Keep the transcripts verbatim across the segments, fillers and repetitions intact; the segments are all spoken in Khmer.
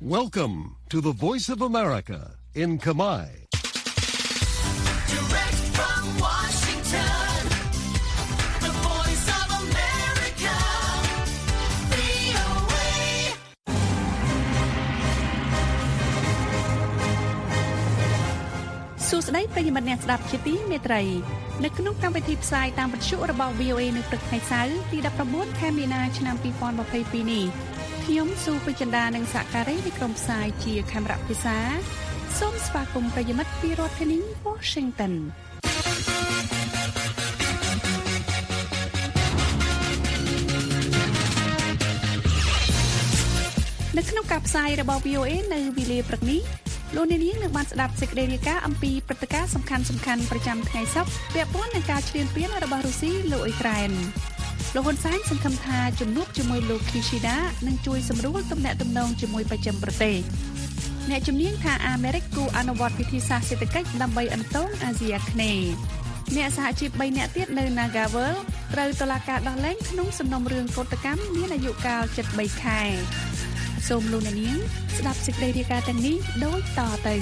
Welcome to the Voice of America in Khmer. Direct from Washington, the Voice of America, វី អូ เอ សួស្តីប្រិយមិត្តអ្នកស្ដាប់ជាទីមេត្រីនៅក្នុងកម្មវិធីផ្សាយតាមវិទ្យុរបស់ វី អូ เอ នៅព្រឹកថ្ងៃសៅរ៍ទីដប់ប្រាំបួនខែមីនាឆ្នាំពីរពាន់ยี่สิบสองនេះខ្ញុំស៊ូពេជ្រចិន្តានិងសហការីនៃក្រុមផ្សាយជាខេមរៈភាសាសូមស្វាគមន៍ប្រិយមិត្តពីរដ្ឋធានី Washington នៅក្នុងការផ្សាយរបស់ វី អូ เอ នៅវេលាព្រឹកនេះលោកអ្នកនាងនឹងបានស្ដាប់សេចក្តីរាយការណ៍អំពីព្រឹត្តិការណ៍សំខាន់ៗប្រចាំថ្ងៃសុក្រពាក់ព័ន្ធនឹងការឈ្លានពានរបស់រុស្ស៊ីលើអ៊ុយក្រែនលោកហ៊ុនសែនសង្ឃឹមថាជំនួបជាមួយលោក Kishida នឹងជួយសម្រួលទំនាក់ទំនងជាមួយបច្ចឹមប្រទេសអ្នកជំនាញថាអាមេរិកគូអនុវត្តវិធីសាស្ត្រសេដ្ឋកិច្ចដើម្បីអន្តងអាស៊ីអាគ្នេយ៍អ្នកសហជីពបីនាក់ទៀតនៅ Nagawal ត្រូវតុលាការដោះលែងក្នុងសំណុំរឿងកូដកម្មមានអាយុកាលជិតបីខែសូមលោកអ្នកនាងស្ដាប់សេចក្តីរាយការណ៍ទាំងនេះដូចតទៅ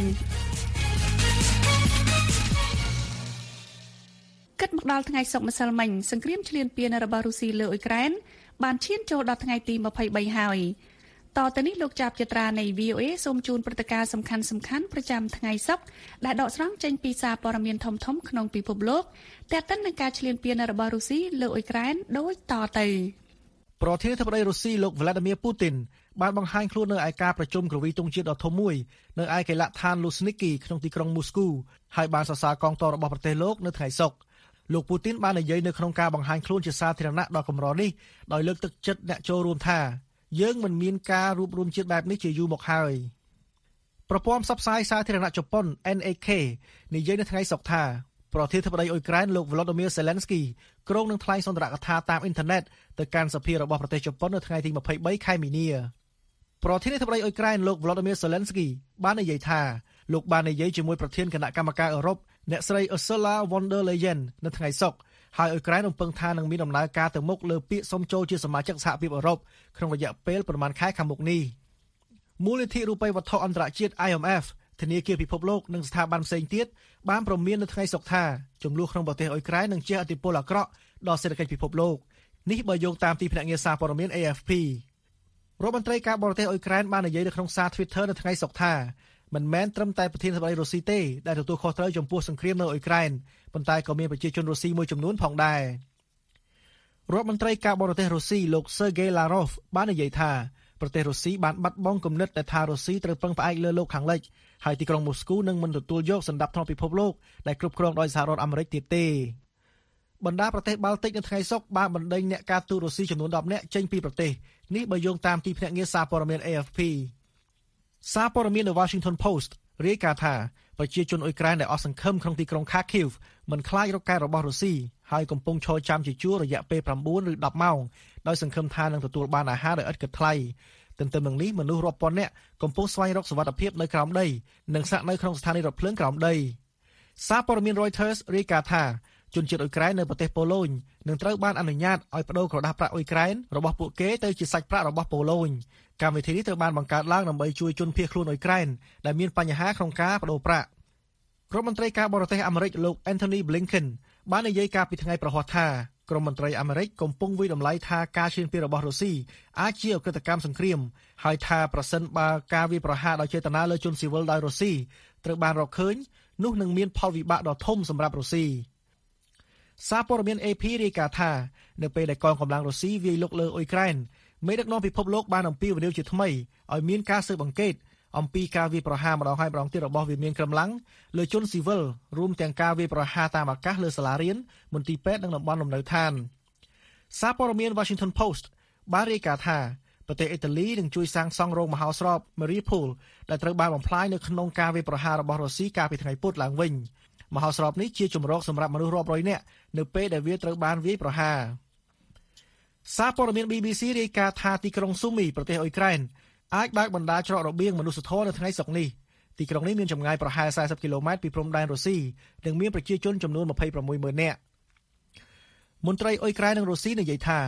គិតមកដល់ថ្ងៃសុក្រម្សិលមិញសង្គ្រាមឈ្លានពានរបស់រុស្ស៊ីលើអ៊ុយក្រែនបានឈានចូលដល់ថ្ងៃទីยี่สิบสามហើយតទៅនេះលោកចាប់ចត្រានៃ វី អូ เอ សូមជូនព្រឹត្តិការណ៍សំខាន់ៗប្រចាំថ្ងៃសុក្រដែលដកស្រង់ចេញពីសារព័ត៌មានធំៗក្នុងពិភពលោកទាក់ទិននឹងការឈ្លានពានរបស់រុស្ស៊ីលើអ៊ុយក្រែនដូចតទៅប្រធានាធិបតីរុស្ស៊ីលោក Vladimir Putin បានបង្ហាញខ្លួននៅឯការប្រជុំគ្រវីទង់ជាតិដ៏ធំមួយនៅឯកីឡដ្ឋាន Luzhniki ក្នុងទីក្រុង Moscow ហើយបានសរសើរកងទ័ពរបស់ប្រទេសលោកនៅថ្ងៃសុក្រលោក Putin បាននិយាយនៅក្នុងការបង្ហាញខ្លួនជាសាធារណៈដ៏កម្រនេះដោយលើកទឹកចិត្តអ្នកចូលរួមថាយើងមិនមានការរួបរวมជាតិបែបនេះជាយូរមកហើយប្រព័ន្ធផ្សព្វផ្សាយសាធារណៈជប៉ុន เอ็น เอ เค និយាយនៅថ្ងៃសុក្រថាប្រធានាធិបតីអ៊ុយក្រែនលោក Volodymyr Zelensky គ្រោងនឹងថ្លែងសន្ទរកថាតាមអ៊ីនធឺណិតទៅកាន់សភារបស់ប្រទេសជប៉ុននៅថ្ងៃទីยี่สิบสามខែមីនាប្រធានាធិបតីអ៊ុយក្រែនលោក Volodymyr Zelensky បាននិយាយថាលោកបាននិយាយជាមួយប្រធានគណៈកម្មការអឺរ៉ុបអ្នកស្រី Ursula von der Leyen នៅថ្ងៃសុក្រហើយអ៊ុយក្រែនរំពឹងថានឹងមានដំណើរការទៅមុខលើពាក្យសុំចូលជាសមាជិកសហភាពអឺរ៉ុបក្នុងរយៈពេលប្រមាណខែខាងមុខនេះមូលនិធិរូបិយវត្ថុអន្តរជាតិ ไอ เอ็ม เอฟ ធនាគារពិភពលោកនិងស្ថាប័នផ្សេងទៀតបានព្រមាននៅថ្ងៃសុក្រថាចំនួនក្នុងប្រទេសអ៊ុយក្រែននឹងជះឥទ្ធិពលអាក្រក់ដល់សេដ្ឋកិច្ចពិភពលោកនេះបើយោងតាមទីភ្នាក់ងារសារព័ត៌មាន เอ เอฟ พี រដ្ឋមន្ត្រីការបរទេសអ៊ុយក្រែនបាននិយាយនៅក្នុងសារ Twitter នៅថ្ងៃសុក្រថាមិនមែនត្រឹមតែប្រធានាធិបតីរុស្ស៊ីទេដែលទទួលខុសត្រូវចំពោះសង្គ្រាមនៅអ៊ុយក្រែនប៉ុន្តែក៏មានប្រជាជនរុស្ស៊ីមួយចំនួនផងដែររដ្ឋមន្ត្រីការបរទេសរុស្ស៊ីលោក Sergei Lavrov បាននិយាយថាប្រទេសរុស្ស៊ីបានបាត់បង់គំនិតដែលថារុស្ស៊ីត្រូវពឹងផ្អែកលើលោកខាងលិចហើយទីក្រុងមូស្គូនឹងមិនទទួលយកសណ្ដាប់ធ្នាប់ពិភពលោកដែលគ្រប់គ្រងដោយសហរដ្ឋអាមេរិកទៀតទេបណ្ដាប្រទេសបាល់ទិកនៅថ្ងៃសុក្របានបណ្ដេញអ្នកការទូតរុស្ស៊ីចំនួនដប់នាក់ចេញពីប្រទេសនេះបើយោងតាមទីភ្នាក់ងារសារព័ត៌មាន เอ เอฟ พี សារព័ត៌មាន The Washington Post រាយការណ៍ថាប្រជាជនអ៊ុយក្រែនដែលអស់សង្ឃឹមក្នុងទីក្រុង Kharkiv មិនខ្លាចរកការរបស់រុស្ស៊ីហើយកំពុងឈរចាំជាជួររយៈពេលប្រាំបួនឬដប់ម៉ោងដោយសង្ឃឹមថានឹងទទួលបានអាហារដោយឥតគិតថ្លៃទន្ទឹមនឹងនេះមនុស្សរាប់ពាន់នាក់កំពុងស្វែងរកសុវត្ថិភាពនៅក្រោមដីនិងស្នាក់នៅក្នុងស្ថានីយ៍រថភ្លើងក្រោមដីសារព័ត៌មាន Reuters រាយការណ៍ថាជនជាតិអ៊ុយក្រែននៅប្រទេសប៉ូឡូញនឹងត្រូវបានអនុញ្ញាតឲ្យប្តូរក្រដាសប្រាក់អ៊ុយក្រែនរបស់ពួកគេទៅជាសាច់ប្រាក់របស់ប៉ូឡូញកម្មវិធីនេះត្រូវបានបង្កើតឡើងដើម្បីជួយជនភៀសខ្លួនអ៊ុយក្រែនដែលមានបញ្ហាក្នុងការប្តូរប្រាក់រដ្ឋមន្ត្រីការបរទេសអាមេរិកលោក Antony Blinken បាននិយាយកាលពីថ្ងៃប្រហ័សថាក្រមមន្ត្រីអាមេរិកកំពុងវិយតម្លៃថាការឈានពានរបស់រុស្ស៊ីអាចជាអក្រិតកម្មសង្គ្រាមហើយថាប្រសិនបើការវាយប្រហារដោយចេតនាលើជនស៊ីវិលដោយរុស្ស៊ីត្រូវបានរកឃើញនោះនឹងមានផលវិបាកដ៏ធំសម្រាប់រុស្ស៊ីសារព័ត៌មាន เอ พี រាយការណ៍ថានៅពេលដែលកងកម្លាំងរុស្ស៊ីវាយលុកលើអ៊ុយក្រែនមេដឹកនាំពិភពលោកបានអំពាវនាវជាថ្មីឲ្យមានការស៊ើបអង្កេតអំពីការវាយប្រហារម្ដងហើយម្ដងទៀតរបស់វាមានកម្លាំងលើជនស៊ីវិលរួមទាំងការវាយប្រហារតាមអាកាសលើសាលារៀនមន្ទីរពេទ្យនិងតំបន់លំនៅឋានសារព័ត៌មាន Washington Post បានរាយការណ៍ថាប្រទេសអ៊ីតាលីនឹងជួយសាងសង់រោងមហោស្រព Mariupol ដែលត្រូវបានបំផ្លាញនៅក្នុងការវាយប្រហាររបស់រុស្ស៊ីកាលពីថ្ងៃពុធឡើងវិញមហោស្រពនេះជាជំរកសម្រាប់មនុស្សរាប់រយនាក់នៅពេលដែលវាត្រូវបានវាយប្រហារសារព័ត៌មាន ប៊ី ប៊ី ស៊ី រាយការណ៍ថាទីក្រុងស៊ូមីប្រទេសអ៊ុយក្រែនអាចបើកបណ្ដាច្រករបៀងមនុស្សធម៌នៅថ្ងៃសុក្រនេះទីក្រុងនេះមានចម្ងាយប្រហែលสี่สิบគីឡូម៉ែត្រពីព្រំដែនរុស្ស៊ីនិងមានប្រជាជនចំនួនยี่สิบหกหมื่นនាក់មន្ត្រីអ៊ុយក្រែននិងរុស្ស៊ីនិយាយថា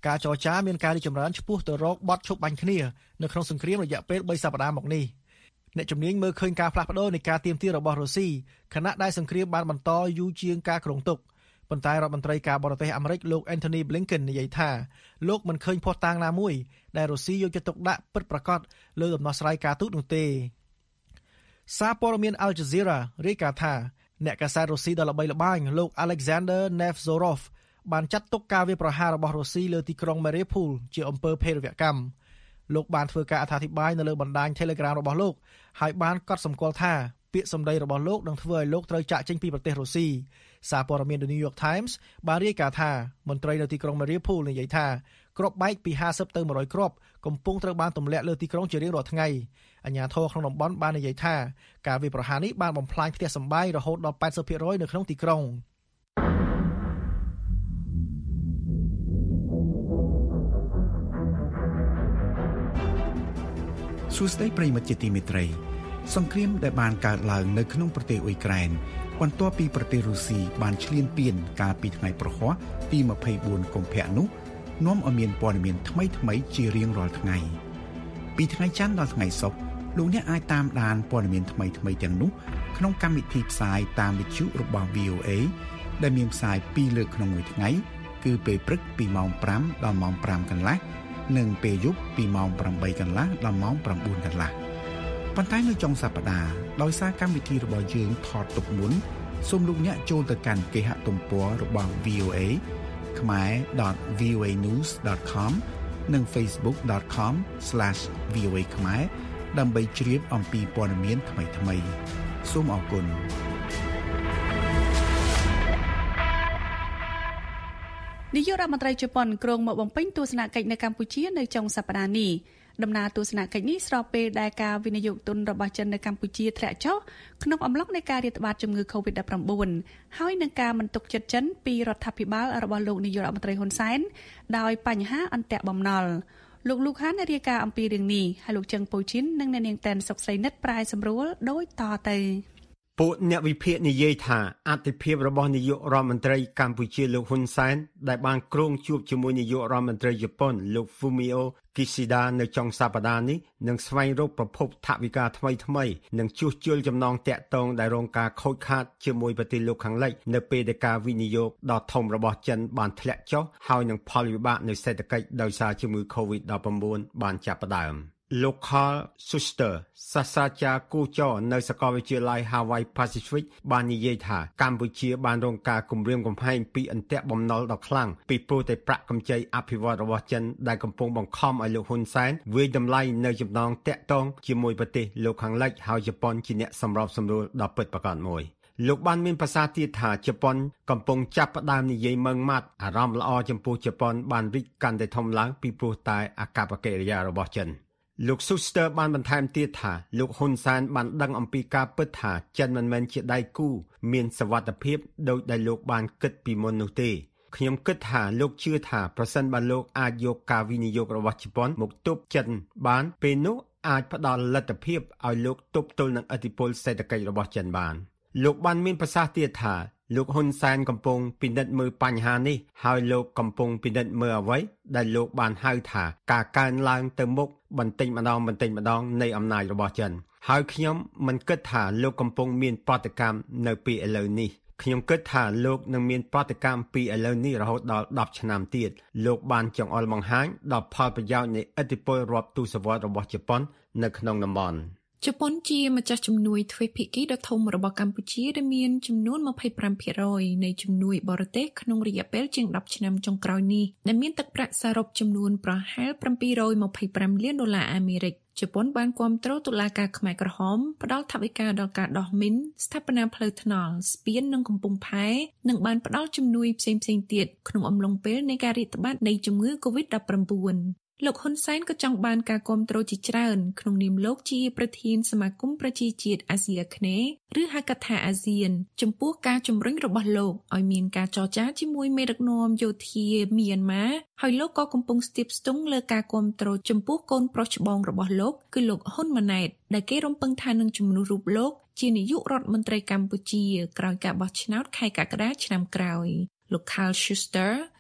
ការចរចាមានការរីកចម្រើនឆ្ពោះទៅរកបទឈប់បាញ់គ្នានៅក្នុងសង្គ្រាមរយៈពេលបីសប្តាហ៍មកនេះអ្នកជំនាញមើលឃើញការផ្លាស់ប្ដូរនៃការទាមទាររបស់រុស្ស៊ីខណៈដែលសង្គ្រាមបានបន្តយូរជាងការគ្រោងទុកប៉ុន្តែរដ្ឋមន្ត្រីការបរទេសអាមេរិកលោក Antony Blinken និយាយថាលោកមិនឃើញភស្តុតាងណាមួយដែលរុស្ស៊ីយកចិត្តទុកដាក់ពិតប្រាកដលើដំណោះស្រាយការទូតនោះទេសារព័ត៌មាន Al Jazeera រាយការណ៍ថាអ្នកកាសែតរុស្ស៊ីដ៏ល្បីល្បាញលោក Alexander Nevzorov បានចាត់ទុកការវាយប្រហាររបស់រុស្ស៊ីលើទីក្រុង Mariupol ជាអំពើភេរវកម្មលោកបានធ្វើការអត្ថាធិប្បាយនៅលើបណ្ដាញ Telegram របស់លោកហើយបានកត់សម្គាល់ថាពាក្យសម្ដីរបស់លោកនឹងធ្វើឲ្យលោកត្រូវចាកចេញពីប្រទេសរុស្ស៊ីសារព័ត៌មាន The New York Times បានរាយការណ៍ថាមន្ត្រីនៅទីក្រុង Mariupol និយាយថាគ្រាប់បែកពីហាសិបទៅមួយរយគ្រាប់កំពុងត្រូវបានទម្លាក់លើទីក្រុងជារៀងរាល់ថ្ងៃអាជ្ញាធរក្នុងតំបន់បាននិយាយថាការវាយប្រហារនេះបានបំផ្លាញផ្ទះសម្បែងរហូតដល់ ប៉ែតសិបភាគរយ នៅក្នុងទីក្រុងសួស្តីប្រិយមិត្តជាទីមេត្រីសង្គ្រាមដែលបានកើតឡើងនៅក្នុងប្រទេសអ៊ុយក្រែនបន្ទាប់ពីប្រទេសរុស្ស៊ីបានឈ្លានពានកាលពីថ្ងៃប្រហ័សទីម្ភៃបួនកុម្ភៈនោះនាំឲ្យមានព័ត៌មានថ្មីៗជារៀងរាល់ថ្ងៃពីថ្ងៃច័ន្ទដល់ថ្ងៃសុក្រលោកអ្នកអាចតាមដានព័ត៌មានថ្មីៗទាំងនោះក្នុងកម្មវិធីផ្សាយតាមវិទ្យុរបស់ វី អូ អេ ដែលមានផ្សាយពីរលើកក្នុងមួយថ្ងៃគឺពេលព្រឹកពីម៉ោងប្រាំដល់ម៉ោងប្រាំកន្លះនិងពេលយប់ពីម៉ោងប្រាំបីកន្លះដល់ម៉ោងប្រាំបួនកន្លះប៉ុន្តែនៅចុងសប្តាហ៍ដោយសារកម្មវិធីរបស់យើងថតទុកមុនសូមលោកអ្នកចូលទៅកាន់គេហទំព័ររបស់ វី អូ អេ khmer dot v o a news dot com និង facebook dot com slash v o a khmer ដើម្បីជ្រាបអំពីព័ត៌មានថ្មីៗសូមអរគុណនាយករដ្ឋមន្ត្រីជប៉ុនក្រុងមកបំពេញទស្សនកិច្ចនៅកម្ពុជានៅចុងសប្តាហ៍នេះដំណើរទស្សនកិច្ចនេះស្របពេលដែលការវិនិយោគទុនរបស់ចិននៅកម្ពុជាធ្លាក់ចុះក្នុងអំឡុងនៃការរាតត្បាតជំងឺ កូវីដ ដប់ប្រាំបួន ហើយនឹងការមិនទុកចិត្តចិនពីរដ្ឋាភិបាលរបស់លោកនាយករដ្ឋមន្ត្រីហ៊ុនសែនដោយបញ្ហាអន្តៈបំណុលលោកលូខានរាយការណ៍អំពីរឿងនេះហើយលោកជឹងពូជីននិងអ្នកនាងតែនសុកស្រីនិតប្រាយសម្រួលដូចតទៅពួកអ្នកវិភាគនិយាយថាអតិភិបរបស់នាយករដ្ឋមន្ត្រីកម្ពុជាលោកហ៊ុនសែនដែលបានគ្រោងជួបជាមួយនាយករដ្ឋមន្ត្រីជប៉ុនលោក Fumio Kishida នៅចុងសប្តាហ៍នេះនឹងស្វែងរកប្រភពថវិកាថ្មីថ្មីនិងជួសជុលចំណងតាក់ទងដែលរងការខូចខាតជាមួយប្រទេសលោកខាងលិចនៅពេលដែលការវិនិយោគដ៏ធំរបស់ចិនបានធ្លាក់ចុះហើយនឹងផលវិបាកនៃសេដ្ឋកិច្ចដោយសារជំងឺ កូវីដ ដប់ប្រាំបួន បានចាប់ផ្ដើមលោក Carl Schuster សាស្ត្រាចារ្យគូចរនៅសាកលវិទ្យាល័យ Hawaii Pacific បាននិយាយថាកម្ពុជាបានរងការគំរាមកំហែងពីអន្ទាក់បំណុលដ៏ខ្លាំងពីព្រោះតែប្រាក់កម្ចីអភិវឌ្ឍរបស់ចិនដែលកំពុងបង្ខំឲ្យលោកហ៊ុនសែនវាយតម្លៃនៅចំណងតាក់ទងជាមួយប្រទេសលោកខាងលិចហើយជប៉ុនជាអ្នកសម្របសម្រួលដ៏ពិតប្រាកដមួយលោកបានមានប្រសាសន៍ទៀតថាជប៉ុនកំពុងចាប់ផ្ដើមនិយាយម៉ឺងម៉ាត់អារម្មណ៍ល្អចំពោះជប៉ុនបានរីកកាន់តែធំឡើងពីព្រោះតែអាកប្បកិរិយារបស់ចិនលោក Schuster បានបន្ថែមទៀតថាលោកហ៊ុនសែនបានដឹងអំពីការពិតថាចិនមិនមែនជាដៃគូមានសវត្ថិភាពដោយដែលលោកបានគិតពីមុននោះទេខ្ញុំគិតថាលោកជឿថាប្រសិនបើលោកអាចយកការវិនិយោគរបស់ជប៉ុនមកទប់ចិនបានពេលនោះអាចផ្ដល់លទ្ធភាពឲ្យលោកទប់ទល់នឹងឥទ្ធិពលសេដ្ឋកិច្ចរបស់ចិនបានលោកបានមានប្រសាសន៍ទៀតថាលោកហ៊ុនសែនកំពុងពិនិត្យមើលបញ្ហានេះហើយលោកកំពុងពិនិត្យមើលអ្វីដែលលោកបានហៅថាការកើនឡើងទៅមុខបន្តិចម្ដងបន្តិចម្ដងនៃអំណាចរបស់ចិនហើយខ្ញុំមិនគិតថាលោកកំពុងមានប្រតិកម្មនៅពីឥឡូវនេះខ្ញុំគិតថាលោកនឹងមានប្រតិកម្មពីឥឡូវនេះរហូតដល់ដប់ឆ្នាំទៀតលោកបានចង្អុលបង្ហាញដល់ផលប្រយោជន៍នៃឥទ្ធិពលរាប់ទសវត្សរ៍របស់ជប៉ុននៅក្នុងតំបន់ជប៉ុនជាម្ចាស់ជំនួយទ្វេភាគីដ៏ធំរបស់កម្ពុជាដែលមានចំនួន ម្ភៃប្រាំភាគរយ នៃជំនួយបរទេសក្នុងរយៈពេលជាងដប់ឆ្នាំចុងក្រោយនេះដែលមានទឹកប្រាក់សរុបចំនួនប្រហែលប្រាំពីររយម្ភៃប្រាំលានដុល្លារអាមេរិកជប៉ុនបានគាំទ្រតុលាការខ្មែរក្រហមផ្ដល់ថវិកាដល់ការដោះមីនស្ថាបនាផ្លូវថ្នល់ស្ពាននិងកំពង់ផែនិងបានផ្ដល់ជំនួយផ្សេងៗទៀតក្នុងអំឡុងពេលនៃការរាតត្បាតនៃជំងឺ កូវីដ ដប់ប្រាំបួនលោកហ៊ុនសែនក៏ចង់បានការគាំទ្រជាច្រើនក្នុងនាមលោកជាប្រធានសមាគមប្រជាជាតិអាស៊ីអាគ្នេយ៍ឬហៅកាត់ថាអាស៊ានចំពោះការជំរុញរបស់លោកឲ្យមានការចរចាជាមួយមេដឹកនាំយោធាមីយ៉ាន់ម៉ាហើយលោកក៏កំពុងស្ទាបស្ទង់លើការគាំទ្រចំពោះកូនប្រុសច្បងរបស់លោកគឺលោកហ៊ុនម៉ាណែតដែលគេរំពឹងថានឹងជំនួសរូបលោកជានាយករដ្ឋមន្ត្រីកម្ពុជាក្រោយការបោះឆ្នោតខែកក្កដាឆ្នាំក្រោយលោក Carl Schuster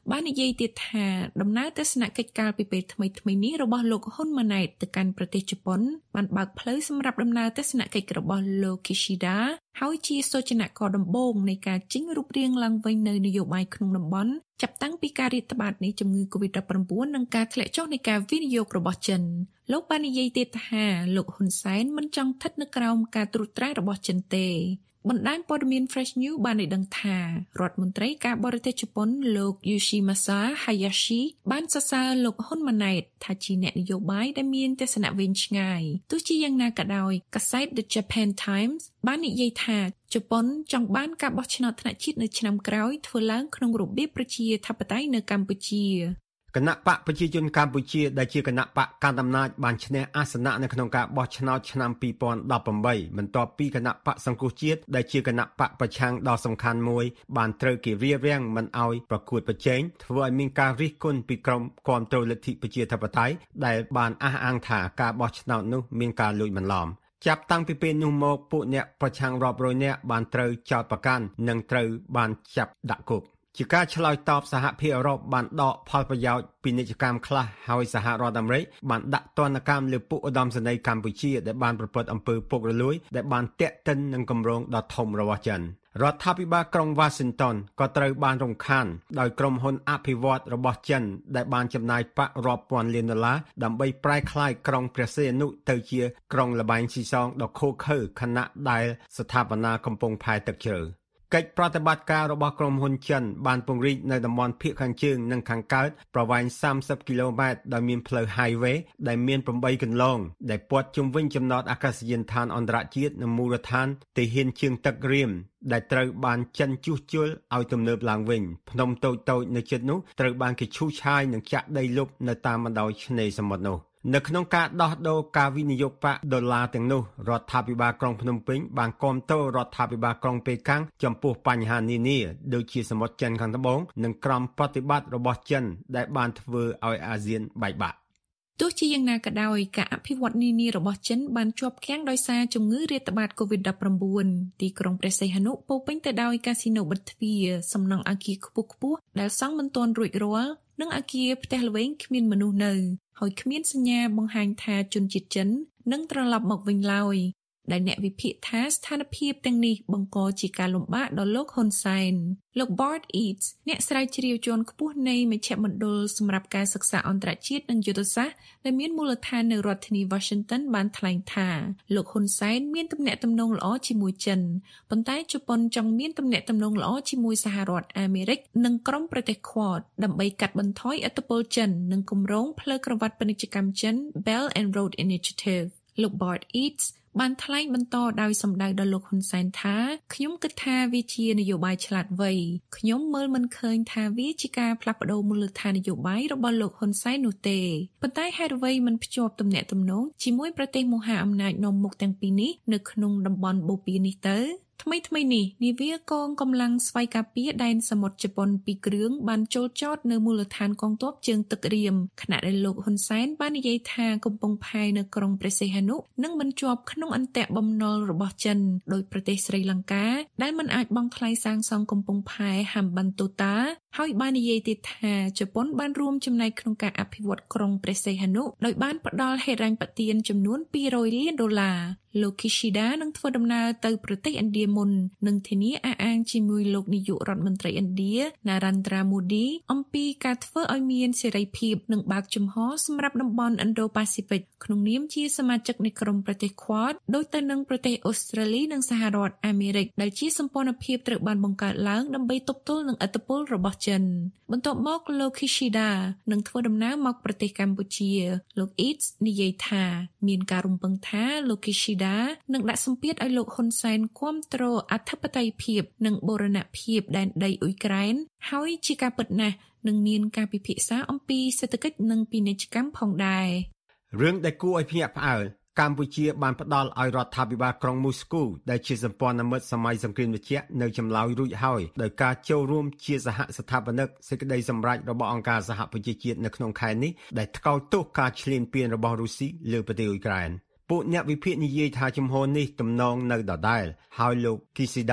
បាននិយាយទៀតថាដំណើរទស្សនកិច្ចកាលពីពេលថ្មីៗនេះរបស់លោកហ៊ុនម៉ាណែតទៅកាន់ប្រទេសជប៉ុនបានបើកផ្លូវសម្រាប់ដំណើរទស្សនកិច្ចរបស់លោក Kishida ហើយជាសូចនករដំបូងនៃការចេញរូបរាងឡើងវិញនៅនយោបាយក្នុងតំបន់ចាប់តាំងពីការរាតត្បាតនៃជំងឺ កូវីដ ដប់ប្រាំ៩ និងការធ្លាក់ចុះនៃការវិនិយោគរបស់ចិនលោកបាននិយាយទៀតថាលោកហ៊ុនសែនមិនចង់ស្ថិតនៅក្រោមការត្រួតត្រារបស់ចិនទេបណ្ដាញព័ត៌មាន Fresh News បានឲ្យដឹងថារដ្ឋមន្ត្រីការបរទេសជប៉ុនលោក Yoshimasa Hayashi បានសរសើរលោកហ៊ុនម៉ាណែតថាជាអ្នកនយោបាយដែលមានទស្សនៈវែងឆ្ងាយទោះជាយ៉ាងណាក៏ដោយកាសែត The Japan Times បាននិយាយថាជប៉ុនចង់បានការបោះឆ្នោតថ្នាក់ជាតិនៅឆ្នាំក្រោយធ្វើឡើងក្នុងរបៀបប្រជាធិបតេយ្យនៅកម្ពុជាគណៈបកប្រជាជនកម្ពុជាដែលជាគណៈបកកណ្ដាលអំណាចបានឈ្នះអាសនៈនៅក្នុងការបោះឆ្នោតឆ្នាំពីរពាន់ដប់ប្រាំបីបន្ទាប់ពីគណៈបកសង្គ្រោះជាតិដែលជាគណៈបកប្រឆាំងដ៏សំខាន់មួយបានត្រូវគេរារាំងមិនឲ្យប្រកួតប្រជែងធ្វើឲ្យមានការរិះគន់ពីក្រុមគាំទ្រលទ្ធិប្រជាធិបតេយ្យដែលបានអះអាងថាការបោះឆ្នោតនោះមានការលួចបន្លំចាប់តាំងពីពេលនោះមកពួកអ្នកប្រឆាំងរាប់រយនាក់បានត្រូវចោទប្រកាន់និងត្រូវបានចាប់ដាក់គុកជាការឆ្លើយតបសហភាពអឺរ៉ុបបានដកផលប្រយោជន៍ពីនិច្ចកម្មខ្លះហើយសហរដ្ឋអាមេរិកបានដាក់ទណ្ឌកម្មលើពួកឧត្តមសេនីយ៍កម្ពុជាដែលបានប្រព្រឹត្តអំពើពុករលួយដែលបានទាក់ទិននឹងគម្រោងដ៏ធំរបស់ចិនរដ្ឋាភិបាលក្រុង Washington ក៏ត្រូវបានរំខានដោយក្រុមហ៊ុនអភិវឌ្ឍន៍របស់ចិនដែលបានចំណាយប្រាក់រាប់ពាន់លានដុល្លារដើម្បីប្រែក្លាយក្រុងព្រះសីហនុទៅជាក្រុងល្បែងស៊ីសងដ៏ឃោរឃៅខណៈដែលស្ថាបនាកំពុងផែទឹកជ្រៅកិច្ចប្រតិបត្តិការរបស់ក្រុមហ៊ុនចិនបានពង្រីកនៅតំបន់ភាគខាងជើងនិងខាងកើតប្រវែងសាមសិបគីឡូម៉ែត្រដោយមានផ្លូវ highway ដែលមានប្រាំបីគន្លងដែលព័ទ្ធជុំវិញចំណតអាកាសយានដ្ឋានអន្តរជាតិនិងមូលដ្ឋានទាហានជើងទឹករៀមដែលត្រូវបានចិនជួសជុលឲ្យទំនើបឡើងវិញភ្នំតូចៗនៅជិតនោះត្រូវបានគេឈូសឆាយនិងចាក់ដីលុបនៅតាមបណ្ដោយឆ្នេរសមុទ្រនោះនៅក្នុងការដោះដូរការវិនិយោគប្រាក់ដុល្លារទាំងនោះរដ្ឋាភិបាលក្រុងភ្នំពេញបានគាំទ្ររដ្ឋាភិបាលក្រុងប៉េកាំងចំពោះបញ្ហានានាដូចជាសមុទ្រចិនខាងត្បូងនិងក្រមប្រតិបត្តិរបស់ចិនដែលបានធ្វើឲ្យអាស៊ានបែកបាក់ទោះជាយ៉ាងណាក៏ដោយការអភិវឌ្ឍនានារបស់ចិនបានជាប់គាំងដោយសារជំងឺរាតត្បាត កូវីដ ដប់ប្រាំ៩ ទីក្រុងព្រះសីហនុពោពេញទៅដោយកាស៊ីណូបិទទ្វារសំណង់អគារខ្ពស់ៗដែលសង់មិនទាន់រួចរាល់និងអគារផ្ទះល្វែងគ្មានមនុស្សនៅហើយគ្មានសញ្ញាបង្ហាញថាជនជាតិចិននឹងត្រឡប់មកវិញឡើយដែលអ្នកវិភាគថាស្ថានភាពទាំងនេះបង្កជាការលំបាកដល់លោកហ៊ុនសែនលោក Bart Eads អ្នកស្រាវជ្រាវជាន់ខ្ពស់នៃមជ្ឈមណ្ឌលសម្រាប់ការសិក្សាអន្តរជាតិនិងយុទ្ធសាស្ត្រដែលមានមូលដ្ឋាននៅរដ្ឋធានី Washington បានថ្លែងថាលោកហ៊ុនសែនមានទំនាក់ទំនងល្អជាមួយចិនប៉ុន្តែជប៉ុនចង់មានទំនាក់ទំនងល្អជាមួយសហរដ្ឋអាមេរិកនិងក្រុមប្រទេស Quad ដើម្បីកាត់បន្ថយឥទ្ធិពលចិននិងគម្រោងផ្លូវក្រវ៉ាត់ពាណិជ្ជកម្មចិន Belt and Road Initiative លោក Bart Eadsបានថ្លែងបន្តដោយសម្ដៅដល់លោកហ៊ុនសែនថាខ្ញុំគិតថាវាជានយោបាយឆ្លាតវៃខ្ញុំមើលមិនឃើញថាវាជាការផ្លាស់ប្ដូរមូលដ្ឋាននយោបាយរបស់លោកហ៊ុនសែននោះទេប៉ុន្តែហេតុអ្វីមិនភ្ជាប់ទំនាក់ទំនងជាមួយប្រទេសមហាអំណាចនាំមុខទាំងពីរនេះនៅក្នុងតំបន់បូព៌ានេះទៅថ្មីថ្មីនេះនាវាកងកម្លាំងស្វ័យការពារដែនសមុទ្រជប៉ុនពីរគ្រឿងបានចូលចតនៅមូលដ្ឋានកងទ័ពជើងទឹករៀមខណៈដែលលោកហ៊ុនសែនបាននិយាយថាកំពង់ផែនៅក្រុងព្រះសីហនុនឹងមិនជាប់ក្នុងអន្ទាក់បំណុលរបស់ចិនដោយប្រទេសស្រីលង្កាដែលមិនអាចបង់ថ្លៃសាងសង់កំពង់ផែហាំបានតូតាហើយបាននិយាយទៀតថាជប៉ុនបានរួមចំណែកក្នុងការអភិវឌ្ឍក្រុងព្រះសីហនុដោយបានផ្ដល់ហិរញ្ញប្បទានចំនួនពីររយលានដុល្លារលោក Kishida នឹងធ្វើដំណើរទៅប្រទេសឥណ្ឌាមុននិងធានាអះអាងជាមួយលោកនាយករដ្ឋមន្ត្រីឥណ្ឌា Narendra Modi អំពីការធ្វើឲ្យមានសេរីភាពនិងបើកចំហសម្រាប់តំបន់ Indo-Pacific ក្នុងនាមជាសមាជិកនៃក្រុមប្រទេស Quad ដូចទៅនឹងប្រទេសអូស្ត្រាលីនិងសហរដ្ឋអាមេរិកដែលជាសម្ព័ន្ធភាពត្រូវបានបង្កើតឡើងដើម្បីទប់ទល់នឹងឥទ្ធិពលរបស់ចិនបន្ទាប់មកលោក Kishida នឹងធ្វើដំណើរមកប្រទេសកម្ពុជាលោក Eads និយាយថាមានការរំពឹងថាលោក Kishida នឹងដាក់សម្ពាធឲ្យលោកហ៊ុនសែនគាំទ្រអធិបតេយ្យភាពនិងបូរណភាពដែនដីអ៊ុយក្រែនហើយជាការពិតណាស់នឹងមានការពិភាក្សាអំពីសេដ្ឋកិច្ចនិងពាណិជ្ជកម្មផងដែររឿងដែលគួរឲ្យភ្ញាក់ផ្អើលកម្ពុជាបានផ្ដល់ឲ្យរដ្ឋាភិបាលក្រុងមូស្គូដែលជាសម្ព័ន្ធមិត្តសម័យសង្គ្រាមត្រជាក់នៅចម្លើយរួចហើយដោយការចូលរួមជាសហស្ថាបនិកសេចក្តីសម្រេចរបស់អង្គការសហប្រជាជាតិនៅក្នុងខែនេះដែលថ្កោលទោសការឈ្លានពានរបស់រុស្ស៊ីលើប្រទេសអ៊ុយក្រែនពួកអ្នកវិភាគនិយាយថាជំហរនេះទំនងនៅដដែលហើយលោក Kishida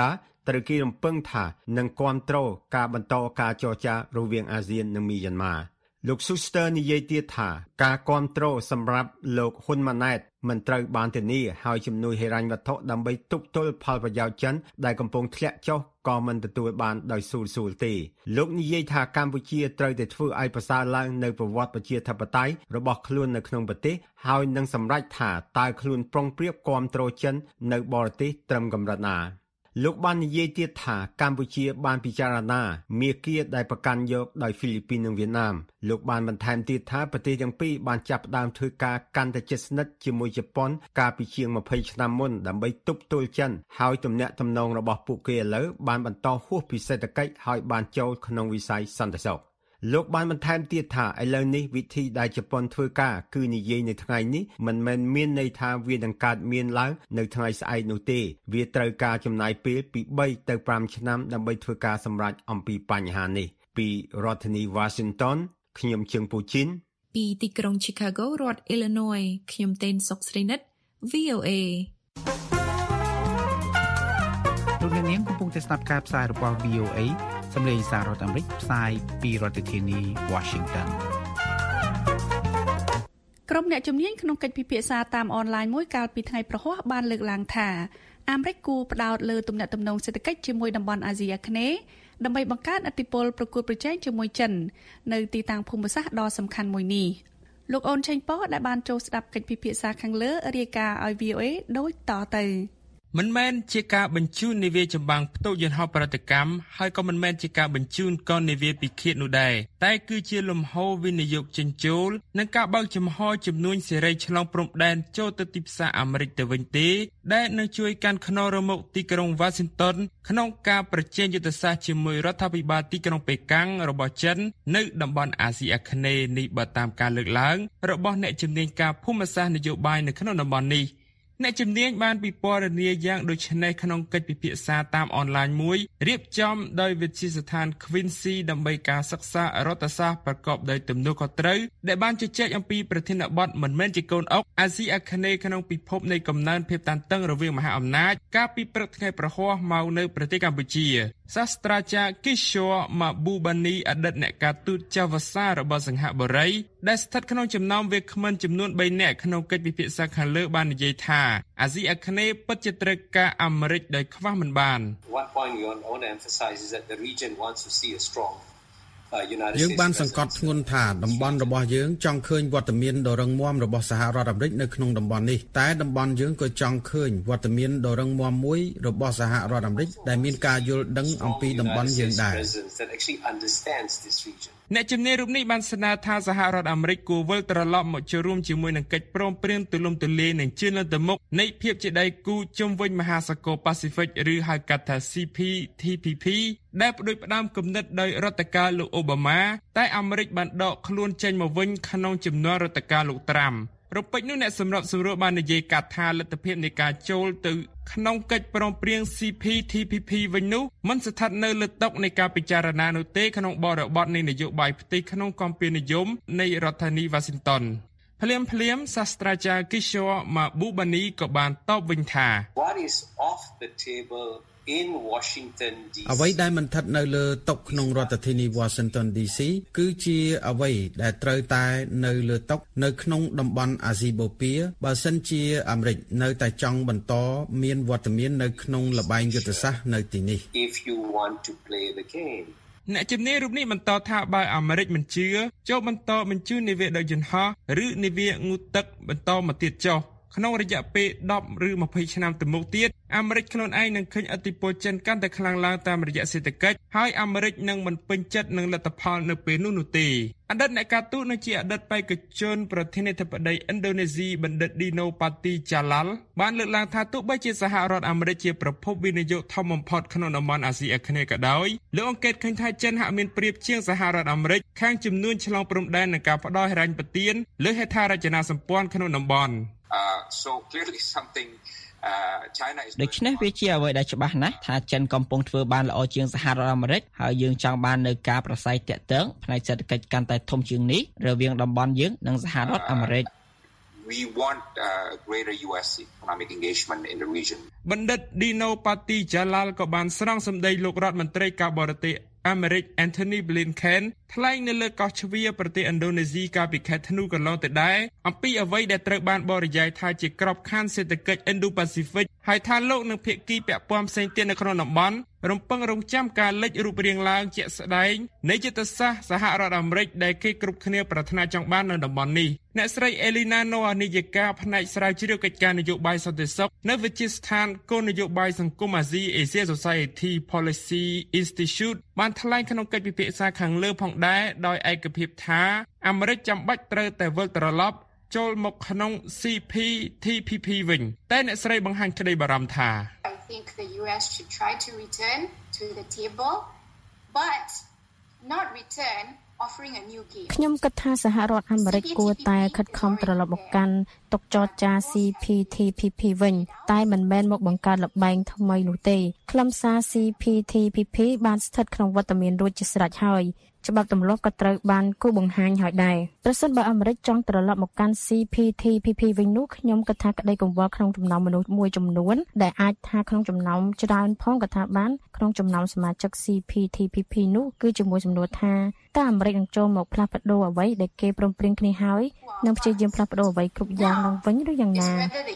ត្រូវគេរំពឹងថានឹងគាំទ្រការបន្តការចរចារវាងអាស៊ាននិងមីយ៉ាន់ម៉ាលោក Schuster និយាយទៀតថាការគាំទ្រសម្រាប់លោកហ៊ុនម៉ាណែតមិនត្រូវបានធានាហើយជំនួយហិរញ្ញវត្ថុដើម្បីទប់ទល់ផលប្រយោជន៍ចិនដែលកំពុងធ្លាក់ចុះក៏មិនទទួលបានដោយស្រួលស្រួលទេលោកនិយាយថាកម្ពុជាត្រូវតែធ្វើឲ្យប្រសើរឡើងនៅប្រវត្តិប្រជាធិបតេយ្យរបស់ខ្លួននៅក្នុងប្រទេសហើយនឹងសម្រេចថាតើខ្លួនប្រុងប្រៀបគាំទ្រចិននៅបរទេសត្រឹមកម្រិតណាលោកបាននិយាយទៀតថាកម្ពុជាបានពិចារណាមាគ៌ាដែលប្រកាន់យកដោយហ្វីលីពីននិងវៀតណាមលោកបានបន្ថែមទៀតថាប្រទេសទាំងពីរបានចាប់ផ្ដើមធ្វើការកាន់តែជិតស្និទ្ធជាមួយជប៉ុនកាលពីជាងម្ភៃឆ្នាំមុនដើម្បីទប់ទល់ចិនហើយទំនាក់ទំនងរបស់ពួកគេឥឡូវបានបន្តហួសពីសេដ្ឋកិច្ចហើយបានចូលក្នុងវិស័យសន្តិសុខលោកបានបន្ថែមទៀតថាឥឡូវនេះវិធីដែលជប៉ុនធ្វើការគឺនិយាយនៅថ្ងៃនេះមិនមែនមានន័យថាវានឹងកើតមានឡើងនៅថ្ងៃស្អែកនោះទេវាត្រូវការចំណាយពេលពីបីទៅប្រាំឆ្នាំដើម្បីធ្វើការសម្រេចអំពីបញ្ហានេះពីរដ្ឋធានី Washington ខ្ញុំជើងពូជីនពីទីក្រុង Chicago រដ្ឋ Illinois ខ្ញុំតេនសុកស្រីនិត វី អូ เอលោកអ្នកនាងកំពុងតែស្ដាប់ការផ្សាយរបស់ វី អូ เอ សម្លេងសាររដ្ឋអាមេរិកផ្សាយពីរដ្ឋធានី Washington ក្រុមអ្នកជំនាញក្នុងកិច្ចពិភាក្សាតាមអនឡាញមួយកាលពីថ្ងៃប្រហ័សបានលើកឡើងថាអាមេរិកគួរផ្ដោតលើទំនាក់ទំនងសេដ្ឋកិច្ចជាមួយតំបន់អាស៊ីអាគ្នេយ៍ដើម្បីបង្កើនឥទ្ធិពលប្រកួតប្រជែងជាមួយចិននៅទីតាំងភូមិសាស្ត្រដ៏សំខាន់មួយនេះលោកអូនឆេងប៉ដែលបានចូលស្ដាប់កិច្ចពិភាក្សាខាងលើរាយការណ៍ឲ្យ វី អូ เอ ដូចតទៅមិនមែនជាការបញ្ជូននាវាចម្បាំងផ្ទុកយន្តហោះប្រតិកម្មហើយក៏មិនមែនជាការបញ្ជូនកូននាវាពិឃាតនោះដែរតែគឺជាលំហូរវិនិយោគចិញ្ចោលនិងការបើកចំហជំនួញសេរីឆ្លងព្រំដែនចូលទៅទីផ្សារអាមេរិកទៅវិញទេដែលនឹងជួយកាន់ខ្នងរមុខទីក្រុង Washington ក្នុងការប្រជែងយុទ្ធសាស្ត្រជាមួយរដ្ឋាភិបាលទីក្រុងប៉េកាំងរបស់ចិននៅតំបន់អាស៊ីអាគ្នេយ៍នេះបើតាមការលើកឡើងរបស់អ្នកជំនាញការភូមិសាស្ត្រនយោបាយនៅក្នុងតំបន់នេះអ្នកជំនាញបានពិពណ៌នាយ៉ាងដូចនេះក្នុងកិច្ចពិភាក្សាតាមអនឡាញមួយរៀបចំដោយវិទ្យាស្ថាន Quincy ដើម្បីការសិក្សារដ្ឋសាស្ត្រប្រកបដោយទំនួលខុសត្រូវដែលបានជជែកអំពីប្រធានបទមិនមែនជាកូនអុកអាស៊ីអាគ្នេយ៍ក្នុងពិភពនៃកំណើនភាពតានតឹងរវាងមហាអំណាចកាលពីព្រឹកថ្ងៃប្រហ័សមកនៅប្រទេសកម្ពុជាសាស្ត្រាចារ្យ Kishore Mahbubani អតីតអ្នកការទូតចៅវសារបស់សិង្ហបុរីដែលស្ថិតក្នុងចំណោមវាគ្មិនចំនួនបីនាក់ក្នុងកិច្ចពិភាក្សាខាងលើបាននិយាយថាអាស៊ីអាគ្នេយ៍ពិតជាត្រូវការអាមេរិកដោយខ្វះមិនបាន One point you want to emphasize is that the region wants to see a strong យើងបានសង្កត់ធ្ងន់ថាតំបន់របស់យើងចង់ឃើញវត្តមានដ៏រឹងមាំរបស់សហរដ្ឋអាមេរិកនៅក្នុងតំបន់នេះតែតំបន់យើងក៏ចង់ឃើញវត្តមានដ៏រឹងមាំមួយរបស់សហរដ្ឋអាមេរិកដែលមានការយល់ដឹងអំពីតំបន់យើងដែរអ្នកជំនាញរូបនេះបានស្នើថាសហរដ្ឋអាមេរិកគួរវិលត្រឡប់មកចូលរួមជាមួយនឹងកិច្ចព្រមព្រៀងទូលំទូលាយនិងជឿនទៅមុខនៃភាពជាដៃគូជុំវិញមហាសាគរប៉ាស៊ីហ្វិកឬហៅកាត់ថា ซี พี ที พี พี ដែលផ្ដួចផ្ដើមគំនិតដោយរដ្ឋកាលលោកអូបាម៉ាតែអាមេរិកបានដកខ្លួនចេញមកវិញក្នុងជំនួយរដ្ឋកាលលោកត្រាំរពេចនោះអ្នកសម្របសម្រួលបាននិយាយកាត់ថាលទ្ធភាពនៃការចូលទៅក្នុងកិច្ចព្រមព្រៀង ซี พี ที พี พี វិញនោះមិនស្ថិតនៅលើតុនៃការពិចារណានោះទេក្នុងបរិបទនៃនយោបាយផ្ទៃក្នុងគម្ពីរនិយមនៃរដ្ឋធានី Washington ភ្លាមភ្លាមសាស្ត្រាចារ្យ Kishore Mahbubani ក៏បានតបវិញថា What is off the table in Washington ឌីអ្វីដែលមិនស្ថិតនៅលើតុក្នុងរដ្ឋធានី Washington ឌី ซี គឺជាអ្វីដែលត្រូវតែនៅលើតុនៅក្នុងតំបន់អាស៊ីបូព៌ាបើសិនជាអាមេរិកនៅតែចង់បន្តមានវត្តមាននៅក្នុងល្បែងយុទ្ធសាស្ត្រនៅទីនេះ If you want to play the game អ្នកជំនាញរូបនេះបន្តថាបើអាមេរិកមិនជឿចូលបន្តបញ្ជូននាវាដឹកយន្តហោះឬនាវាងូទឹកបន្តមកទៀតចុះក្នុងរយៈពេលដប់ឬម្ភៃឆ្នាំទៅមុខទៀតអាមេរិកខ្លួនឯងនឹងឃើញឥទ្ធិពលចិនកាន់តែខ្លាំងឡើងតាមរយៈសេដ្ឋកិច្ចហើយអាមេរិកនឹងមិនពេញចិត្តនឹងលទ្ធផលនៅពេលនោះនោះទេអតីតអ្នកការទូតនិងជាអតីតបេក្ខជនប្រធានាធិបតីឥណ្ឌូនេស៊ីបណ្ឌិត Dino Patijalal បានលើកឡើងថាទោះបីជាសហរដ្ឋអាមេរិកជាប្រភពវិនិយោគធំបំផុតក្នុងតំបន់អាស៊ីអាគ្នេយ៍ក៏ដោយលោកអង្កេតឃើញថាចិនហាក់មានប្រៀបជាងសហរដ្ឋអាមេរិកខាងចំនួនឆ្លងព្រំដែននិងការផ្ដោតហិរញ្ញប្បទានលើហេដ្ឋារចនាសម្ព័ន្ធក្នុងតំបន់ Uh, so clearly something uh, China is ដូច្នេះវាជាអ្វីដែលច្បាស់ណាស់ថាចិនកំពុងធ្វើបានល្អជាងសហរដ្ឋអាមេរិកហើយយើងចង់បាននៅការប្រស័យតាក់ទងផ្នែកសេដ្ឋកិច្ចកាន់តែធំជាងនេះរវាងតំបន់យើងនិងសហរដ្ឋអាមេរិក we we want uh, greater ยู เอส economic engagement in the region បណ្ឌិត Dino Patijalal ក៏បានស្រង់សម្ដីលោករដ្ឋមន្ត្រីការបរទេសអាមេរិក Anthony Blinken ថ្លែងនៅលើកោះជ្វាប្រទេសឥណ្ឌូនេស៊ីកាលពីខែធ្នូកន្លងទៅដែរអំពីអ្វីដែលត្រូវបានបរិយាយថាជាក្របខ័ណ្ឌសេដ្ឋកិច្ច Indo-Pacific ហើយថាលោកនិងភាគីពាក់ព័ន្ធផ្សេងទៀតនៅក្នុងតំបន់រំពឹងរង់ចាំការលេចរូបរាងឡើងជាក់ស្ដែងនៃយុទ្ធសាស្ត្រសហរដ្ឋអាមេរិកដែលគេគ្រប់គ្នាប្រាថ្នាចង់បាននៅតំបន់នេះអ្នកស្រី Elena Noah នាយិកាផ្នែកស្រាវជ្រាវកិច្ចការនយោបាយសន្តិសុខនៅវិទ្យាស្ថានគោលនយោបាយសង្គមអាស៊ី Asia Society Policy Institute បានថ្លែងក្នុងកិច្ចពិភាក្សាខាងលើផងដែរដោយឯកភាពថាអាមេរិកចាំបាច់ត្រូវតែវិលត្រឡប់ចូលមកក្នុង ซี พี ที พี พี វិញតែអ្នកស្រីបង្ហាញក្តីបារម្ភថា I think the ยู เอส should try to return to the table but not return offering a new game ខ្ញុំគិតថាសហរដ្ឋអាមេរិកគួរតែខិតខំត្រឡប់មកកាន់តុចរចា ซี พี ที พี พี វិញតែមិនមែនមកបង្កើតល្បែងថ្មីនោះទេខ្លឹមសារ ซี พี ที พี พี បានស្ថិតក្នុងវត្តមានរួចជាស្រេចហើយច្បាប់ទម្លាប់ក៏ត្រូវបានគូបង្ហាញហើយដែរប្រសិនបើអាមេរិកចង់ត្រឡប់មកកាន់ ซี พี ที พี พี វិញនោះខ្ញុំគិតថាក្តីកង្វល់ក្នុងចំណោមមនុស្សមួយចំនួនដែលអាចថាក្នុងចំណោមច្រើនផងក៏ថាបានក្នុងចំណោមសមាជិក ซี พี ที พี พี នោះគឺជាមួយសំណួរថាតើអាមេរិកនឹងចូលមកផ្លាស់ប្ដូរអ្វីដែលគេព្រមព្រៀងគ្នាហើយនឹងព្យាយាមផ្លាស់ប្ដូរអ្វីគ្រប់យ៉ាងឡើងវិញឬយ៉ាងណា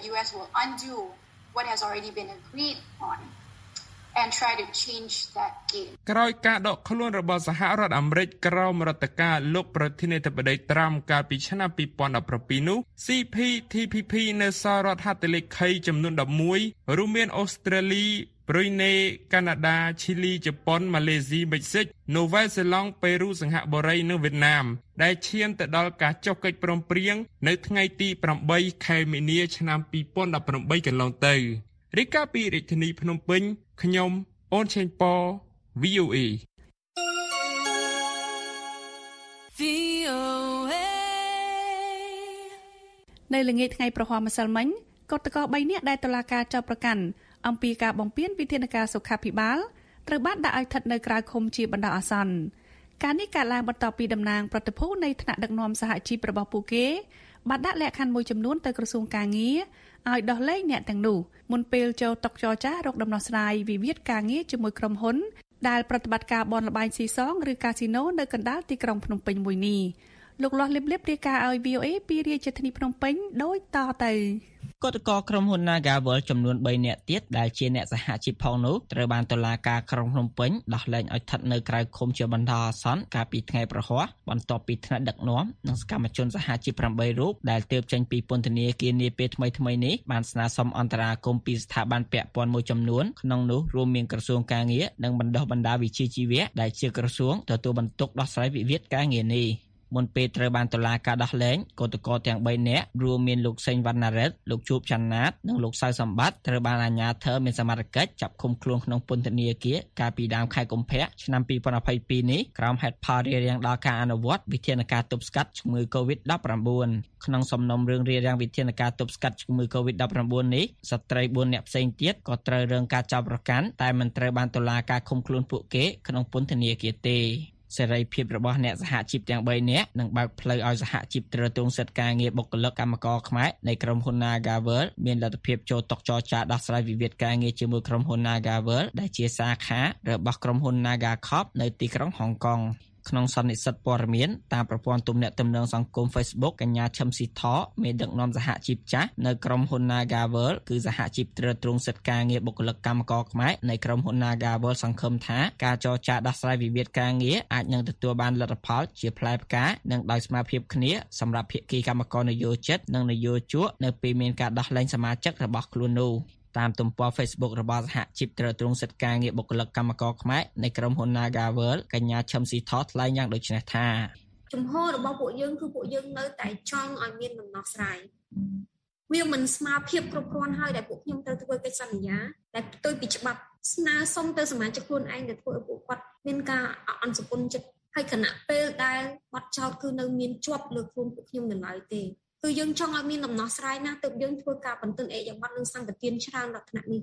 and try to change that game ក្រោយការដកខ្លួនរបស់សហរដ្ឋអាមេរិកក្រោមរដ្ឋការលោកប្រធានាធិបតីត្រាំកាលពីឆ្នាំពីរពាន់ដប់ប្រាំពីរនោះ ซี พี ที พี พี នៅសហរដ្ឋហត្ថលេខីចំនួនដប់មួយរួមមានអូស្ត្រាលីប្រ៊ុយណេកាណាដាឈីលីជប៉ុនម៉ាឡេស៊ីមិចស៊ិកនូវែលសេឡង់ប៉េរូសិង្ហបុរីនិងវៀតណាមដែលឈានទៅដល់ការចុះកិច្ចព្រមព្រៀងនៅថ្ងៃទីប្រាំបីខែមីនាឆ្នាំពីរពាន់ដប់ប្រាំបីកន្លងទៅរាយការណ៍ពីរាជធានីភ្នំពេញខ្ញុំអូនឆេងប៉ វី អូ អេនៅល្ងាចថ្ងៃប្រហ័សម្សិលមិញកុដកបីនាក់ដែលតុលាការចោទប្រកាន់អំពីការបំពានវិធានការសុខាភិបាលត្រូវបានដាក់ឲ្យស្ថិតនៅក្រៅឃុំជាបណ្ដោះអាសន្នការនេះកើតឡើងបន្ទាប់ពីតំណាងប្រតិភូនៃថ្នាក់ដឹកនាំសហជីពរបស់ពួកគេបានដាក់លក្ខខណ្ឌមួយចំនួនទៅក្រសួងការងារឲ្យដោះលែងអ្នកទាំងនោះមុនពេលចូលតុចរចារកដំណោះស្រាយវិវាទការងារជាមួយក្រុមហ៊ុនដែលប្រតិបត្តិការបនលបែងស៊ីសងឬកាស៊ីណូនៅកណ្ដាលទីក្រុងភ្នំពេញមួយនេះលោកលាស់លៀបលៀបរាយការណ៍ឲ្យ វី អូ អេ ពីរាជធានីភ្នំពេញដូចតទៅគឧតកោក្រុមហ៊ុន Nagawal ចំនួនបីនាក់ទៀតដែលជាអ្នកសហជីពផងនោះត្រូវបានតុលាការក្រុងភ្នំពេញដោះលែងឲ្យស្ថិតនៅក្រៅឃុំជាបណ្ដោះអាសន្នកាលពីថ្ងៃប្រហ័សបន្ទាប់ពីថ្នាក់ដឹកនាំនិងសកម្មជនសហជីពប្រាំបីរូបដែលទើបចេញពីពន្ធនាគារនាពេលថ្មីៗនេះបានស្នើសុំអន្តរាគមន៍ពីស្ថាប័នពាក់ព័ន្ធមួយចំនួនក្នុងនោះរួមមានក្រសួងការងារនិងបណ្ដុះបណ្ដាលវិជ្ជាជីវៈដែលជាក្រសួងទទួលបន្ទុកដោះស្រាយវិវាទការងារនេះមុនពេលត្រូវបានតុលាការដោះលែងគឧតកោទាំងបីនាក់រួមមានលោកសេងវណ្ណារិទ្ធលោកជួបច័ន្ទណាតនិងលោកសៅសម្បត្តិត្រូវបានអាជ្ញាធរមានសមត្ថកិច្ចចាប់ឃុំខ្លួនក្នុងពន្ធនាគារកាលពីដើមខែកុម្ភៈឆ្នាំពីរពាន់ยี่สิบនេះក្រោមហេតុផលរារាំងដល់ការអនុវត្តវិធានការទប់ស្កាត់ជំងឺ កូវីដ ដប់ប្រាំបួន ក្នុងសំណុំរឿងរារាំងវិធានការទប់ស្កាត់ជំងឺ កូវីដ ដប់ប្រាំបួន នេះស្ត្រីបួននាក់ផ្សេងទៀតក៏ត្រូវរងការចាប់ប្រកាន់តែមិនត្រូវបានតុលាការឃុំខ្លួនពួកគេក្នុងពន្ធនាគារទេសេរីភាពរបស់អ្នកសហជីពទាំងបីនាក់នឹងបើកផ្លូវឲ្យសហជីពទ្រទ្រង់សិទ្ធិការងារបុគ្គលិកកម្មករខ្មែរនៃក្រុមហ៊ុន Nagawal មានលទ្ធភាពចូលតុចរចាដោះស្រាយវិវាទការងារជាមួយក្រុមហ៊ុន Nagawal ដែលជាសាខារបស់ក្រុមហ៊ុន Nagacorp នៅទីក្រុងហុងកុងក្នុងសន្និសីទព័ត៌មានតាមប្រព័ន្ធទំនាក់ទំនងសង្គម Facebook កញ្ញាឈឹមស៊ីថមេដឹកនាំសហជីពចាស់នៅក្រុមហ៊ុន Nagawal គឺសហជីពទ្រទ្រង់សិទ្ធិការងារបុគ្គលិកកម្មករខ្មែរនៃក្រុមហ៊ុន Nagawal សង្ឃឹមថាការចរចាដោះស្រាយវិវាទការងារអាចនឹងទទួលបានលទ្ធផលជាផ្លែផ្កានិងដោយស្មារតីគ្នាសម្រាប់ភាគីកម្មករនយោជិតនិងនយោជកនៅពេលមានការដោះលែងសមាជិករបស់ខ្លួននោះតាមទំព័រ Facebook របស់សហជីពទ្រទ្រង់សិទ្ធិការងារបុគ្គលិកកម្មករខ្មែរនៃក្រុមហ៊ុន Nagawal កញ្ញាឈឹមស៊ីថថ្លែងយ៉ាងដូចនេះថាជំហររបស់ពួកយើងគឺពួកយើងនៅតែចង់ឲ្យមានដំណោះស្រាយវាមិនស្មើភាពគ្រប់គ្រាន់ហើយដែលពួកខ្ញុំត្រូវធ្វើកិច្ចសន្យាដែលផ្ទុយពីច្បាប់ស្នើសុំទៅសមាជិកខ្លួនឯងដែលធ្វើឲ្យពួកគាត់មានការអន់សពុនចិត្តហើយគណៈពេលដែលបាត់ចោតគឺនៅមានជាប់លើខ្លួនពួកខ្ញុំនៅឡើយទេគឺយើងចង់ឲ្យមានដំណោះស្រាយណាទើបយើងធ្វើការបន្ទិនអេយ៉ាងបាត់នឹងសម្បទានច្រើនដល់ថ្នាក់នេះ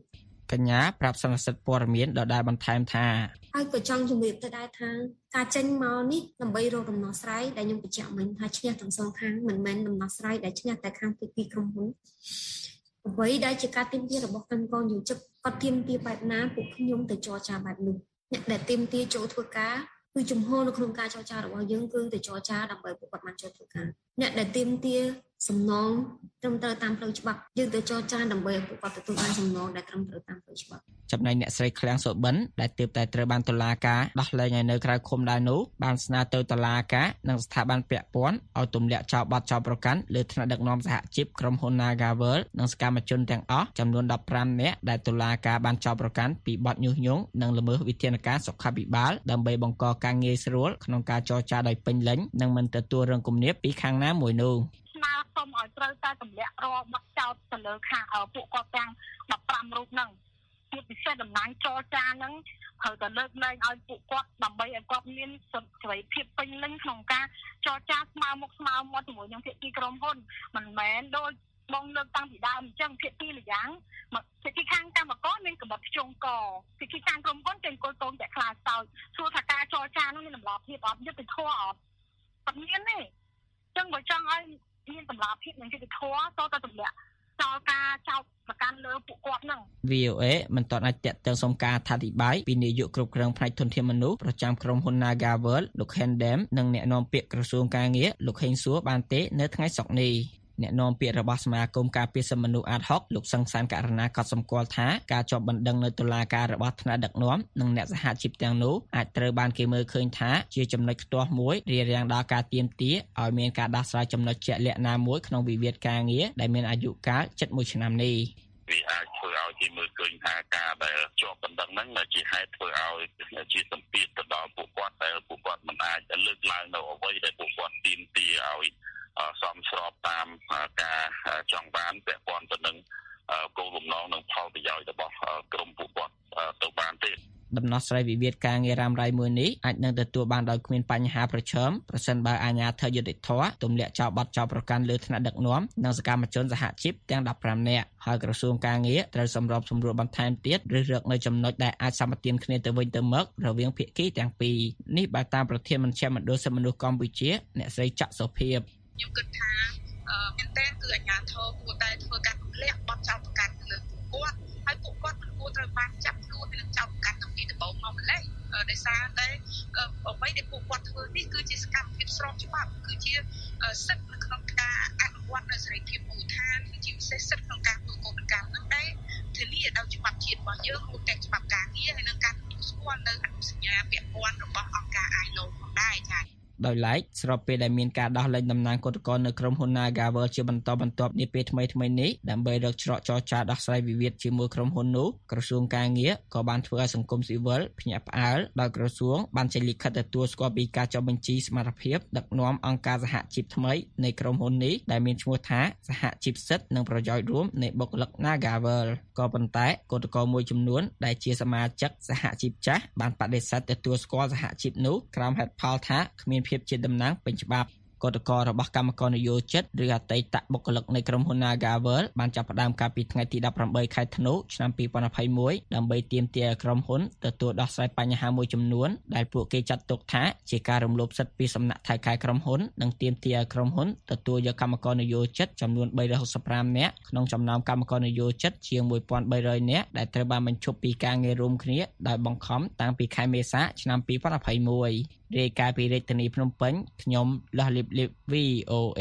កញ្ញាប្រាប់សន្និសីទព័ត៌មានដដែលបន្ថែមថាហើយក៏ចង់ជំរាបទៅដែរថាការចេញមកនេះដើម្បីរកដំណោះស្រាយដែលខ្ញុំបញ្ជាក់មិញថាឈ្នះទាំងសងខាងមិនមែនដំណោះស្រាយដែលឈ្នះតែខាងពីពីក្រុមហ៊ុនអ្វីដែលជាការទាមទាររបស់កម្មករយុវជនគាត់ទាមទារបែបណាពួកខ្ញុំទៅចរចាបែបនោះអ្នកដែលទាមទារចូលធ្វើការគឺជំហរនៅក្នុងការចរចារបស់យើងគឺទៅចរចាដើម្បីពួកគាត់បានចូលធ្វើការអ្នកដែលទាមទារសំណងត្រឹមត្រូវតាមផ្លូវច្បាប់យើងទៅចរចាដើម្បីពួកគាត់ទទួលបានសំណងដែលត្រឹមត្រូវតាមផ្លូវច្បាប់ចំណែកអ្នកស្រីឃ្លាំងសុបិនដែលទើបតែត្រូវបានតុលាការដោះលែងឲ្យនៅក្រៅឃុំដែរនោះបានស្នើទៅតុលាការនិងស្ថាប័នពាក់ព័ន្ធឲ្យទម្លាក់ចោលបទចោទប្រកាន់លើថ្នាក់ដឹកនាំសហជីពក្រុមហ៊ុន Nagavel និងសកម្មជនទាំងអស់ចំនួនដប់ប្រាំនាក់ដែលតុលាការបានចោទប្រកាន់ពីបទញុះញង់និងល្មើសវិធានការសុខាភិបាលដើម្បីបង្កការងាយស្រួលក្នុងការចរចាដោយពេញលេញនិងមិនទទួលរងគំនាបពីខាងណាមួយនោះស្នើសុំឲ្យត្រូវតែទម្លាក់រាល់បទចោទទៅលើខាងពួកគាត់ទាំងដប់ប្រាំរូបហ្នឹងជាពិសេសតំណាងចរចាហ្នឹងត្រូវតែលើកលែងឲ្យពួកគាត់ដើម្បីឲ្យគាត់មានសេរីភាពពេញលេញក្នុងការចរចាស្មើមុខស្មើមាត់ជាមួយនឹងភាគីក្រុមហ៊ុនមិនមែនដូចបងលើកតាំងពីដើមអញ្ចឹងភាគីម្យ៉ាងភាគីខាងកម្មករមានកម្រិតខ្ជុំកភាគីខាងក្រុមហ៊ុនទាំងគល់កូនតែខ្លាចសោចសួរថាការចរចានោះមានតម្លាភាពអត់យុត្តិធម៌អត់អត់មានទេអញ្ចឹងបើចង់ឲ្យមានតម្លាភាពនិងយុត្តិធម៌តើតើទម្លាក់ចោលការចោទប្រកាន់លើពួកគាត់ហ្នឹងវី អូ เอ មិនទាន់អាចតាក់ទងសុំការអធិប្បាយពីនាយកគ្រប់គ្រងផ្នែកធនធានមនុស្សប្រចាំក្រុមហ៊ុន Nagavel លោក Hendem និងអ្នកនាំពាក្យក្រសួងការងារលោកហេងសួរបានទេនៅថ្ងៃសុក្រនេះអ្នកនាំពាក្យរបស់សមាគមការពារសិទ្ធិមនុស្សអាត ហុក លោកសង្សានករណាក៏សម្គាល់ថាការជាប់បណ្ដឹងនៅតុលាការរបស់ថ្នាក់ដឹកនាំនិងអ្នកសហជីពទាំងនោះអាចត្រូវបានគេមើលឃើញថាជាចំណុចខ្ទាស់មួយរារាំងដល់ការទាមទារឲ្យមានការដោះស្រាយចំណុចជាក់លាក់ណាមួយក្នុងវិវាទការងារដែលមានអាយុកាលជិតមួយឆ្នាំនេះវាអាចធ្វើឲ្យគេមើលឃើញថាការដែលជាប់បណ្ដឹងហ្នឹងជាហេតុធ្វើឲ្យជាសម្ពាធទៅដល់ពួកគាត់ដែលពួកគាត់មិនអាចលើកឡើងនៅអ្វីដែលពួកគាត់ទាមទារឲ្យសមស្របតាមការចង់បានពាក់ព័ន្ធទៅនឹងគោលបំណងនិងផលប្រយោជន៍របស់ក្រុមពួកគាត់ទៅបានទេដំណោះស្រាយវិវាទការងាររ៉ាំរ៉ៃមួយនេះអាចនឹងទទួលបានដោយគ្មានបញ្ហាប្រឈមប្រសិនបើអាជ្ញាធរយុតិធធទម្លាក់ចោលបទចោទប្រកាន់លើថ្នាក់ដឹកនាំនិងសកម្មជនសហជីពទាំងដប់ប្រាំនាក់ហើយក្រសួងការងារត្រូវសម្របសម្រួលបន្ថែមទៀតឬរកនៅចំណុចដែលអាចសម្បទានគ្នាទៅវិញទៅមករវាងភាគីទាំងពីរនេះបើតាមប្រធានមជ្ឈមណ្ឌលសិទ្ធិមនុស្សកម្ពុជាអ្នកស្រីចាក់សុភីខ្ញុំគិតថាមែនតើគឺអាជ្ញាធរគួរតែធ្វើការទម្លាក់បទចោទប្រកាន់លើពួកគាត់ហើយពួកគាត់មិនគួរត្រូវបានចាប់ខ្លួននឹងចោទប្រកាន់តាំងពីដំបូងមកម្លេះដោយសារតែអ្វីដែលពួកគាត់ធ្វើនេះគឺជាសកម្មភាពស្របច្បាប់គឺជាសិទ្ធិនៅក្នុងការអនុវត្តនៅសេរីភាពមូលដ្ឋានគឺជាពិសេសសិទ្ធិក្នុងការទទួលកោតកម្មនឹងដែរធានាដោយច្បាប់ជាតិរបស់យើងរួមទាំងច្បាប់ការងារហើយនិងការទទួលស្គាល់នៅអនុសញ្ញាពាក់ព័ន្ធរបស់អង្គការ អាយ แอล โอ ផងដែរចា៎ដោយឡែកស្របពេលដែលមានការដោះលែងតំណាងគឧតកោនៅក្រុមហ៊ុន Nagavel ជាបន្តបន្ទាប់នាពេលថ្មីៗនេះដើម្បីរកច្រកចរចាដោះស្រាយវិវាទជាមួយក្រុមហ៊ុននោះក្រសួងការងារក៏បានធ្វើឲ្យសង្គមស៊ីវិលភ្ញាក់ផ្អើលដោយក្រសួងបានចេញលិខិតទទួលស្គាល់ពីការចុះបញ្ជីសមត្ថភាពដឹកនាំអង្គការសហជីពថ្មីនៃក្រុមហ៊ុននេះដែលមានឈ្មោះថាសហជីពសិទ្ធិនិងប្រយោជន៍រួមនៃបុគ្គលិក Nagavel ក៏ប៉ុន្តែគឧតកោមួយចំនួនដែលជាសមាជិកសហជីពចាស់បានបដិសេធទទួលស្គាល់សហជីពនោះក្រោមហេតុផលថាគ្មានភាពជាតំណាងពេញច្បាប់គឧតកោរបស់កម្មករនយោជិតឬអតីតបុគ្គលិកនៃក្រុមហ៊ុន Nagavel បានចាប់ផ្ដើមកាលពីថ្ងៃទីដប់ប្រាំបីខែធ្នូឆ្នាំពីរពាន់ยี่สิบเอ็ดដើម្បីទាមទារឲ្យក្រុមហ៊ុនទទួលដោះស្រាយបញ្ហាមួយចំនួនដែលពួកគេចាត់ទុកថាជាការរំលោភសិទ្ធិពីសំណាក់ថៅកែក្រុមហ៊ុននិងទាមទារឲ្យក្រុមហ៊ុនទទួលយកកម្មករនយោជិតចំនួនបីរយហកសិបប្រាំនាក់ក្នុងចំណោមកម្មករនយោជិតជាងមួយពាន់បីរយនាក់ដែលត្រូវបានបញ្ឈប់ពីការងាររួមគ្នាដោយបង្ខំតាំងពីខែមេសាឆ្នាំពីរពាន់ยี่สิบเอ็ดរាយការណ៍ពីរាជធានីភ្នំពេញខ្ញុំលះលីបលីប វី អូ เอ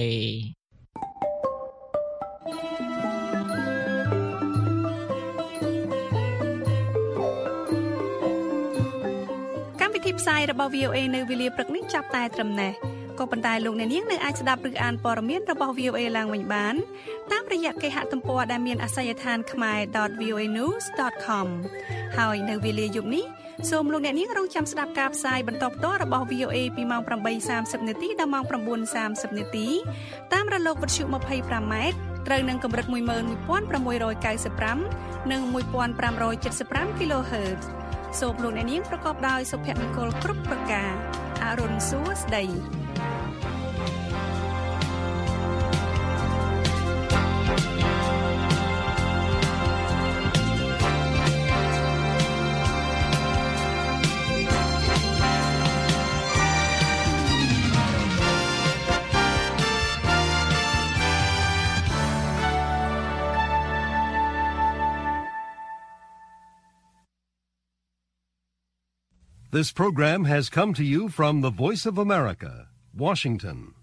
កម្មវិធីផ្សាយរបស់ វី អូ เอ នៅវេលាព្រឹកនេះចាប់តែត្រឹមណេះក៏ប៉ុន្តែលោកអ្នកនាងនៅអាចស្ដាប់ឬអានព័ត៌មានរបស់ វី អូ เอ ឡើងវិញបានតាមរយៈគេហទំព័រដែលមានអាសយដ្ឋាន khmae ដត វី អូ เอ นิวส์ ដត com ហើយនៅវេលាយប់នេះសូមលោកអ្នកនាងរងចាំស្ដាប់ការផ្សាយបន្តផ្ទាល់របស់ វី អូ เอ ពីម៉ោងប្រាំបីសាមសិបនាទីដល់ម៉ោងប្រាំបួនសាមសិបនាទីតាមរលកវិទ្យុยี่สิบห้าម៉ែត្រត្រូវនឹងកម្រិតមួយម៉ឺនមួយពាន់ប្រាំមួយរយเก้าสิบห้าនិងមួយពាន់ប្រាំរយเจ็ดสิบห้า kHz សូមលោកអ្នកនាងប្រកបដោយសុភមង្គលគ្រប់ប្រការអរុនសួស្ដី This program has come to you from the Voice of America, Washington.